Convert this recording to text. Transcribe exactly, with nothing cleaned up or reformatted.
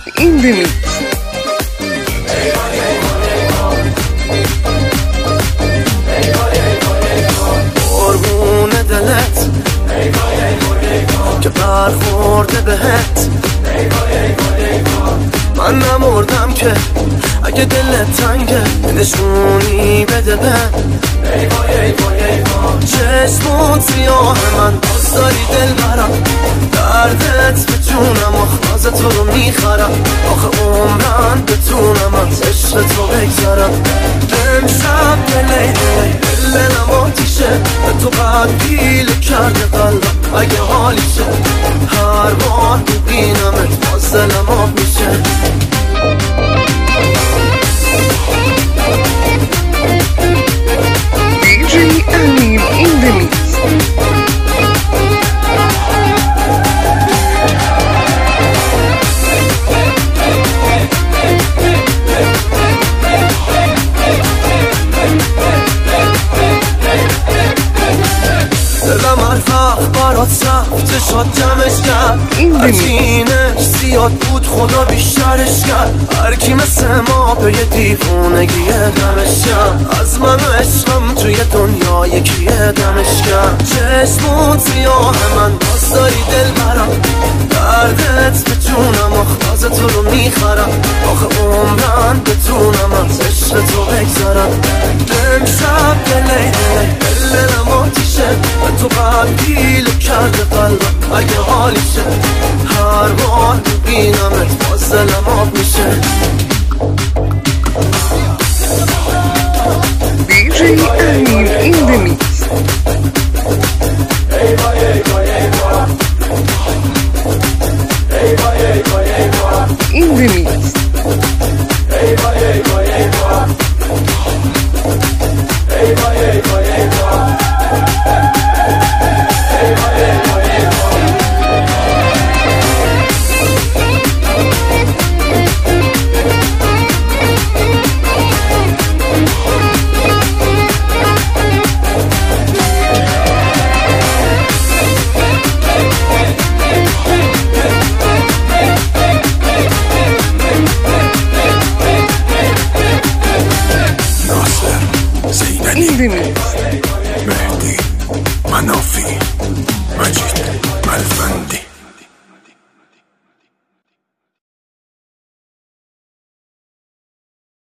in the mix. قربون دلت که برخورده بهت، من نمردم که اگه دلت تنگه نشونی بده به چشمون سیاه من باز داری دل برم، دردت به جونم آخاز تو رو میخرم، آخه عمرم بتونم از عشق تو بگذرم. امشب دلی دلی دلم آتیشه، به تو قبیل کرده قلبم اگه حالیشه، هر بار ببینمت باز دلم آب میشه. دی جی Amir in the mix. دلم الفخ برات سفته شاد جمعش کرد، عجینش زیاد بود خدا بیشترش کرد، هرکی مثل ما به یه دیوونگی دمش کرد، از من و عشقم توی دنیا یکی دمش کرد. چشمون سیاه من باز داری دل برم، دردت به جونم آخاز تو رو میخرم، آخه عمرم بتونم از عشق تو بگذرم. امشب دلی دلی دلم آتیشه، به تو قبیل کرده قلبم اگه حالیشه، هر بار ببینمت باز دلم آب میشه. دی جی Amir in the mix. In the mix. In the mix. مهدی منافی مجید ملفندی